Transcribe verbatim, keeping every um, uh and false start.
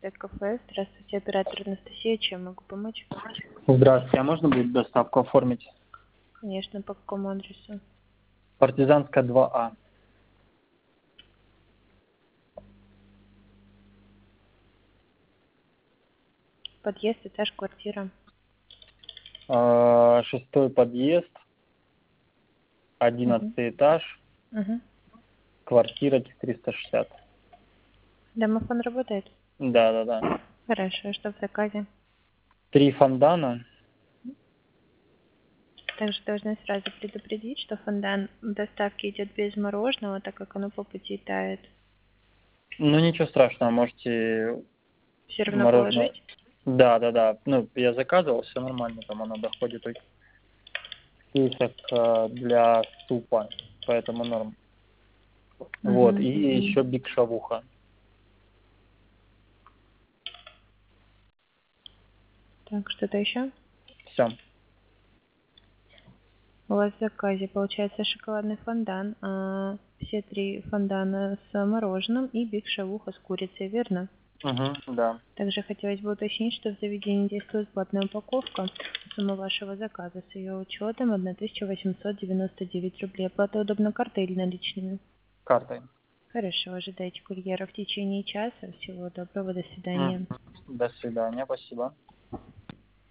Сет Кафе. Здравствуйте, оператор Анастасия. Чем могу помочь? Здравствуйте, а можно будет доставку оформить? Конечно, по какому адресу? Партизанская два А. Подъезд, этаж, квартира. Э, Шестой подъезд, Угу. одиннадцатый этаж, Угу. квартира четыреста шестьдесят. Домофон работает? Да, да, да. Хорошо, что в заказе? Три фондана. Также должны сразу предупредить, что фондан в доставке идет без мороженого, так как оно по пути тает. Ну ничего страшного, можете Все равно мороженое. положить? Да, да, да. Ну, я заказывал, все нормально, там оно доходит в кейсах э, для супа, поэтому норм. Вот, Угу. и еще биг шавуха. Так, что-то еще? Все. У вас в заказе получается шоколадный фондан, а, все три фондана с мороженым и биг шавуха с курицей, верно? Угу, да. Также хотелось бы уточнить, что в заведении действует платная упаковка. Сумма вашего заказа с ее учетом тысяча восемьсот девяносто девять рублей. Оплата удобна картой или наличными? Картой. Хорошо, ожидайте курьера в течение часа. Всего доброго, до Мгм. свидания. До свидания, спасибо.